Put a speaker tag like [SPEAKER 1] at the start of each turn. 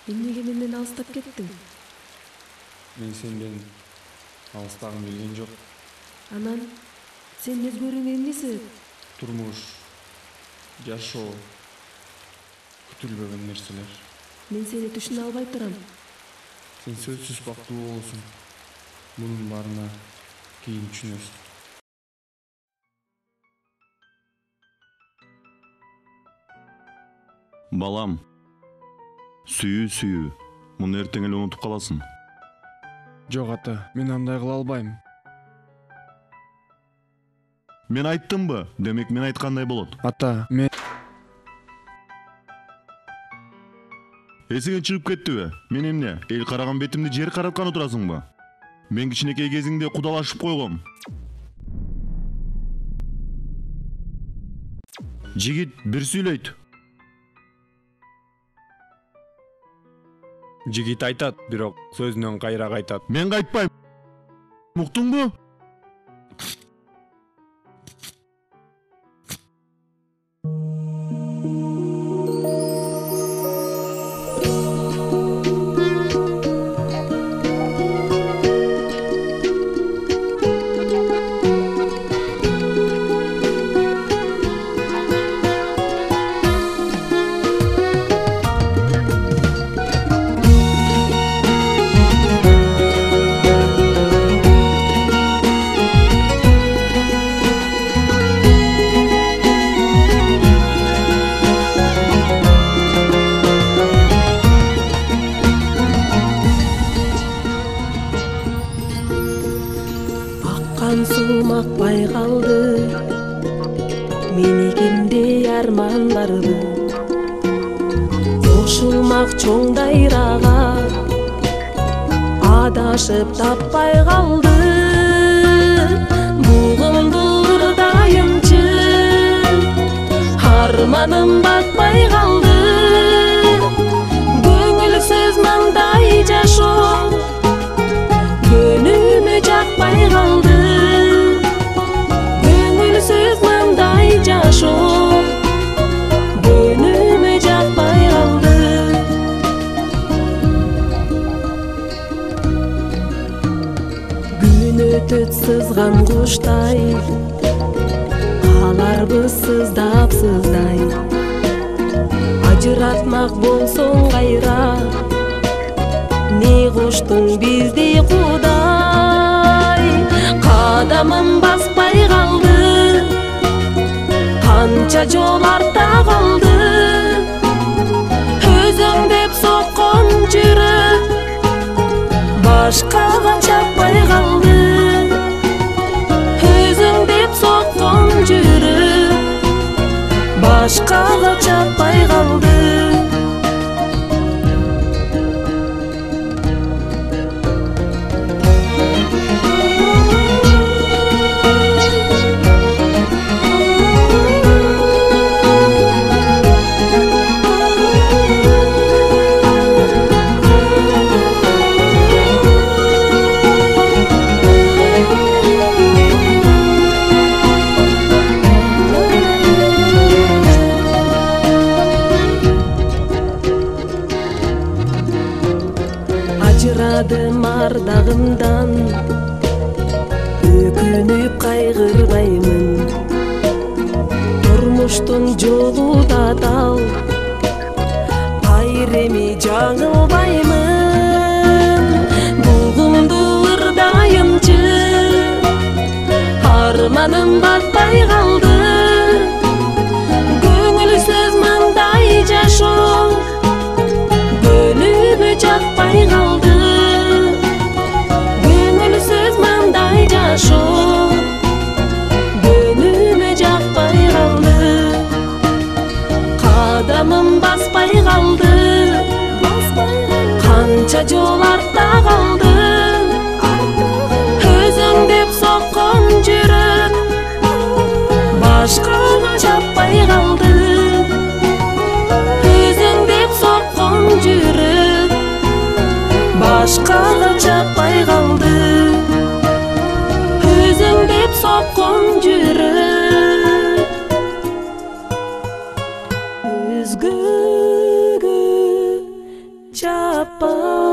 [SPEAKER 1] Эмнеге менден алыстап кеттиң?
[SPEAKER 2] Мен сенден алыстагым келген жок.
[SPEAKER 1] Анан сен өзгөрүүңө эмне себеп?
[SPEAKER 2] Турмуш, жашоо, күтүлбөгөн нерселер.
[SPEAKER 1] Мен сени түшүнө албай турам.
[SPEAKER 2] Сен сөзсүз бактылуу болосуң. Мунун баарына кийин түшүнөсүң.
[SPEAKER 3] Балам, сүйүү, муну эртең эле унутуп каласың.
[SPEAKER 2] Жок ата, мен андай кыла албайм.
[SPEAKER 3] Мен айттымбы? Демек мен айткандай болот.
[SPEAKER 2] Ата, мен
[SPEAKER 3] Эсиңен чыгып кеттиби? Мен эмне? Эл караган бетимди жер караткан отурасыңбы? Мен кичинекей кезиңде кудалашып койгом. Жигит бир сүйлөйт.
[SPEAKER 2] жигит айтат, бирок сөзүнөн кайра кайтат.
[SPEAKER 3] Мен кайтпайм. Уктуңбу?
[SPEAKER 1] Суум акпай калды, меникинде арман барбы? Кошулмак чоң дайрага, адашып таппай калды. Бугумду ырдайымчы, арманым батпай калды. Көңүлсүз маңдай жашоо, көнүмө жакпай калды. Жашоо, көнүмө жакпай калды. Күн өтөт сызган куштай, каларбыз сыздап сыздай. Ажыратмак болсоң кайра, не коштуң бизди Кудай? Кадамым баспай калды, канча жол артта калды. Өзүң деп соккон жүрөк башкага чаппай калды. Өзүң деп соккон жүрөк башкага чаппай калды. Ажырадым ардагымдан, өкүнүп кайгырбаймын. Турмуштун жолу татаал, кайра эми жаңылбаймын. Бугумду ырдайымчы, арманым батпай калды. Көңүлсүз маңдай жашоо, көнүмө жакпай калды. Жашоо, көнүмө жакпай калды. Кадамым баспай калды, канча жол артта калды. Өзүң деп соккон жүрөк башкага чаппай калды. Өзүң деп соккон жүрөк башкага чаппай калды. Sokon жүрөк өзгөгө апа.